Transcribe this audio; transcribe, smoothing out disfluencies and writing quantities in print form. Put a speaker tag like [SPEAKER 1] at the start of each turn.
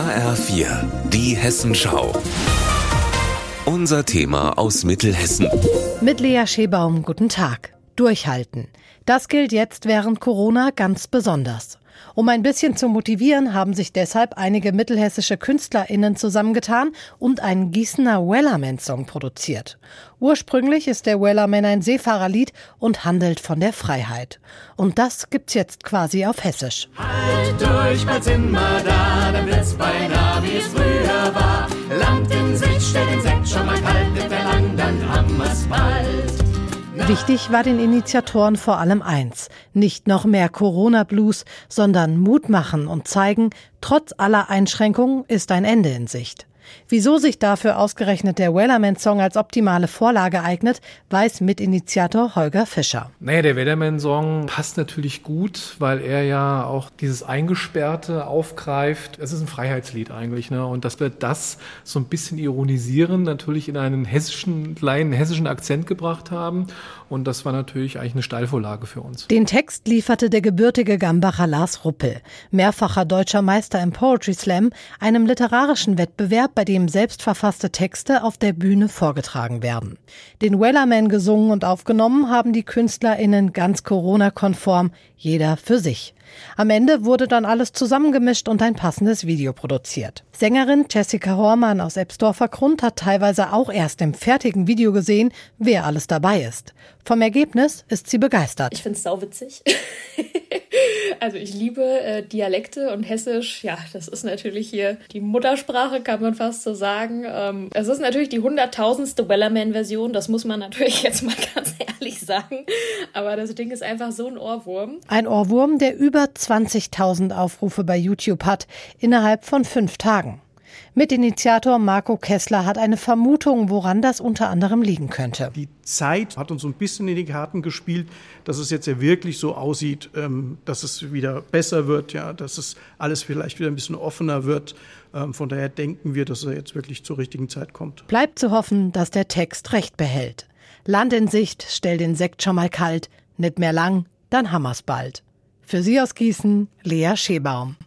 [SPEAKER 1] HR4, die Hessenschau. Unser Thema aus Mittelhessen.
[SPEAKER 2] Mit Lea Schebaum, guten Tag. Durchhalten. Das gilt jetzt während Corona ganz besonders. Um ein bisschen zu motivieren, haben sich deshalb einige mittelhessische KünstlerInnen zusammengetan und einen Gießener Wellerman-Song produziert. Ursprünglich ist der Wellerman ein Seefahrerlied und handelt von der Freiheit. Und das gibt's jetzt quasi auf Hessisch.
[SPEAKER 3] Halt durch, bald sind wir da, dann wird's beinahe wie es früher war. Land in Sicht, stell den Sekt schon mal kalt, nicht mehr lang, dann haben wir's bald.
[SPEAKER 2] Wichtig war den Initiatoren vor allem eins: nicht noch mehr Corona-Blues, sondern Mut machen und zeigen, trotz aller Einschränkungen ist ein Ende in Sicht. Wieso sich dafür ausgerechnet der Wellerman-Song als optimale Vorlage eignet, weiß Mitinitiator Holger Fischer.
[SPEAKER 4] Der Wellerman-Song passt natürlich gut, weil er ja auch dieses Eingesperrte aufgreift. Es ist ein Freiheitslied eigentlich, ne? Und dass wir das so ein bisschen ironisieren, natürlich in einen kleinen hessischen Akzent gebracht haben. Und das war natürlich eigentlich eine Steilvorlage für uns.
[SPEAKER 2] Den Text lieferte der gebürtige Gambacher Lars Ruppel, mehrfacher deutscher Meister im Poetry Slam, einem literarischen Wettbewerb, bei dem selbstverfasste Texte auf der Bühne vorgetragen werden. Den Wellerman gesungen und aufgenommen haben die KünstlerInnen ganz Corona-konform, jeder für sich. Am Ende wurde dann alles zusammengemischt und ein passendes Video produziert. Sängerin Jessica Hormann aus Ebsdorfer Grund hat teilweise auch erst im fertigen Video gesehen, wer alles dabei ist. Vom Ergebnis ist sie begeistert.
[SPEAKER 5] Ich finde es sauwitzig. Also ich liebe Dialekte und Hessisch, ja, das ist natürlich hier die Muttersprache, kann man fast so sagen. Es ist natürlich die 100.000. Wellerman-Version, das muss man natürlich jetzt mal ganz ehrlich sagen. Aber das Ding ist einfach so ein Ohrwurm.
[SPEAKER 2] Ein Ohrwurm, der über 20.000 Aufrufe bei YouTube hat, innerhalb von 5 Tagen. Mitinitiator Marco Kessler hat eine Vermutung, woran das unter anderem liegen könnte.
[SPEAKER 6] Die Zeit hat uns so ein bisschen in die Karten gespielt, dass es jetzt ja wirklich so aussieht, dass es wieder besser wird, ja, dass es alles vielleicht wieder ein bisschen offener wird. Von daher denken wir, dass er jetzt wirklich zur richtigen Zeit kommt.
[SPEAKER 2] Bleibt zu hoffen, dass der Text Recht behält. Land in Sicht, stell den Sekt schon mal kalt, nicht mehr lang, dann hammer's bald. Für Sie aus Gießen, Lea Schebaum.